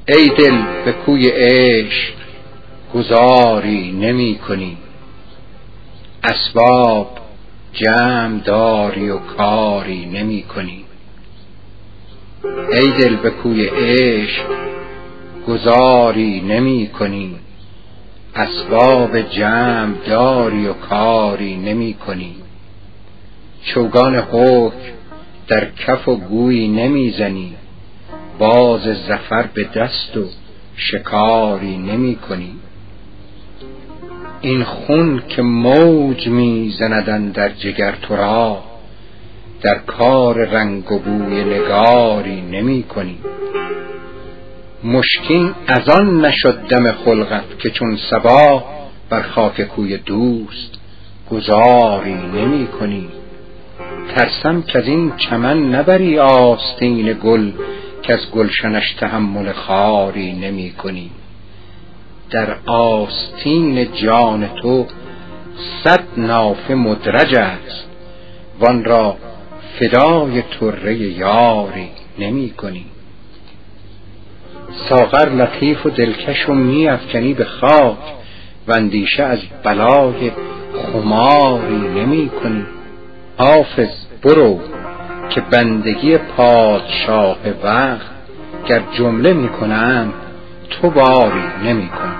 ای دل به کوی عشق گذاری نمی کنی، اسباب جمع داری و کاری نمی کنی. ای دل به کوی عشق گذاری نمی کنی، اسباب جمع داری و کاری نمی کنی. چوگان حکم در کف و گویی نمی زنی، باز ظفر به دست و شکاری نمی کنی. این خون که موج می زند اندر جگر تو را، در کار رنگ و بوی نگاری نمی کنی. مشکین از آن نشد دم خلقت که چون صبا بر خاک کوی دوست گذاری نمی کنی. ترسم که از این چمن نبری آستین گل، که از گلشنش تحمل خاری نمی کنی. در آستین جان تو 100 نافه مدرج است، وان را فدای طره یاری نمی کنی. ساغر لطیف و دلکش و می افکنی به خاک، و اندیشه از بلای خماری نمی کنی. حافظ برو که بندگی پادشاه وقت، گر جمله می کنند تو باری نمی کنی.